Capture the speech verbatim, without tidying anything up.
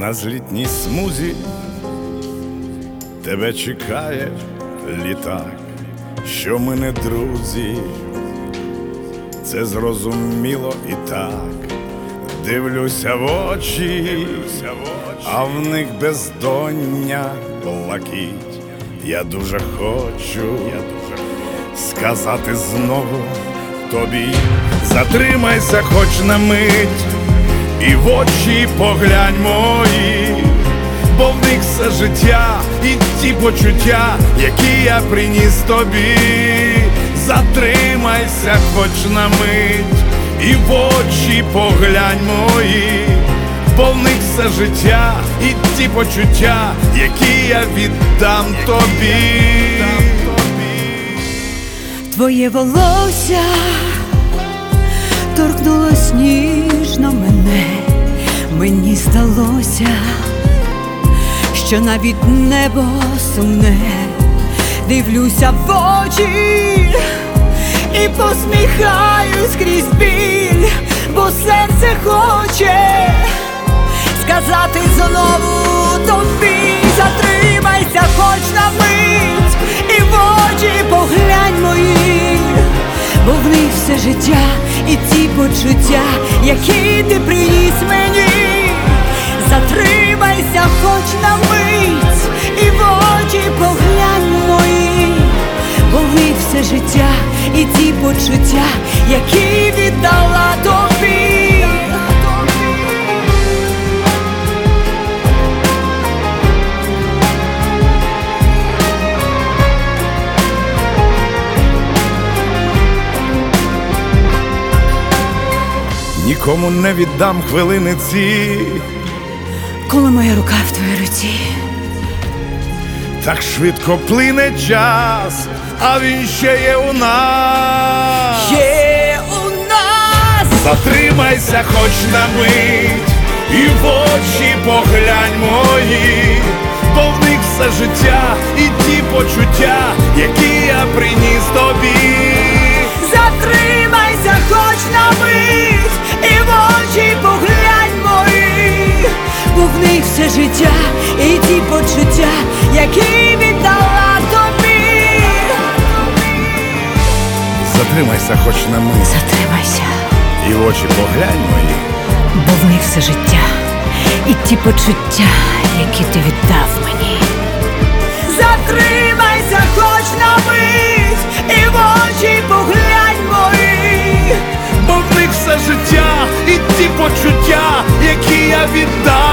На злітній смузі тебе чекає літак, що ми не друзі, це зрозуміло і так. Дивлюся в очі, а в них бездоння блакить. Я дуже хочу сказати знову тобі: затримайся хоч на мить, і в очі поглянь мої, бо в них все життя і ті почуття, які я приніс тобі. Затримайся хоч на мить, і в очі поглянь мої, бо в них все життя і ті почуття, які я віддам тобі. Твоє волосся торкнулось ніжно мене, мені здалося, що навіть небо сумне. Дивлюся в очі і посміхаюсь крізь біль, бо серце хоче сказати знову тобі: затримайся хоч на мить, і в очі поглянь мої, бо в них все життя і ті почуття, які ти приніс мені. Затримайся хоч на мить, і в очі поглянь мої, бо в них все життя і ті почуття, які віддала тобі. Нікому не віддам хвилини ці, коли моя рука в твоїй руці. Так швидко плине час, а він ще є у нас. Є у нас. Затримайся хоч на мить, і в очі поглянь мої, бо в них все життя і ті почуття, які я приніс тобі. Затримайся хоч на мить, і в очі поглянь мої, бо в них все життя і ті почуття, які віддала тобі. Затримайся хоч на мить, Затримайся, і в очі поглянь мої, бо в них все життя і ті почуття, які ти віддав мені. Затримайся хоч на мить, і в очі поглянь мої, бо в них все життя і ті почуття, які я віддав